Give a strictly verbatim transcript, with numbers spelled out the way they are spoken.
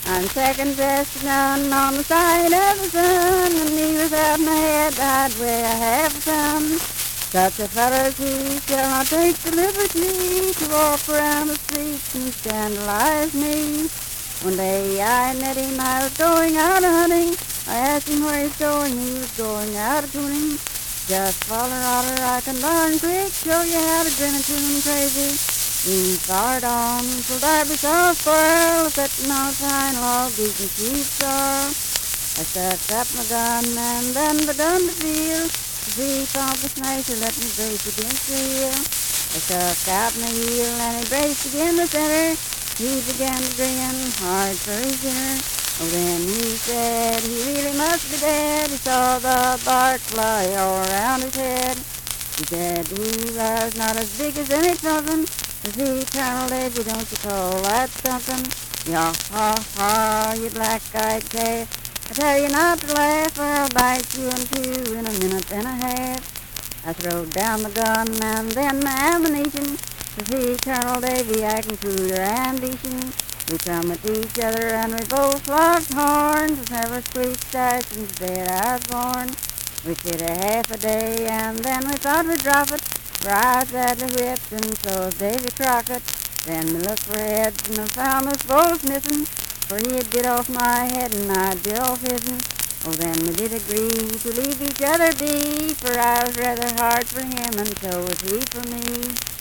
I'm second best gun on the side of the sun, and me without my head I'd weigh a half a ton. Such a feller's he shall not take the liberty to walk around the streets and scandalize me. One day I met him, I was going out a-hunting. I asked him where he's going, he was going out a-tuning. Just follow otter, I can darn quick show you how to grin a tune crazy. We fired on till Darby saw a squirrel sitting on a pine log eating sweet sorrel. I stuck up my gun and then begun to feel to see if Uncle Smasher let me brace against the hill. I stuck out my heel and he braced against the center. He began to grin hard for his dinner. Oh, then he said he really must be dead. He saw the bark fly all around his head. He said he was not as big as any trumpin'. As the Colonel Davy, don't you call that something? Ya ha ha, you black-eyed calf. I tell you not to laugh or I'll bite you in two in a minute and a half. I throwed down the gun and then my ammunition. To see Colonel Davy, I can cool your ambition. We come at each other and we both locked horns. It's never squeaked dice since the day I was born. We fit a half a day and then we thought we'd drop it. For I was badly whipped and so was Davy Crockett. Then we looked for heads and I found us both missing. For he'd bit off my head and I'd bit off his'n. Oh, then we did agree to leave each other be. For I was rather hard for him and so was he for me.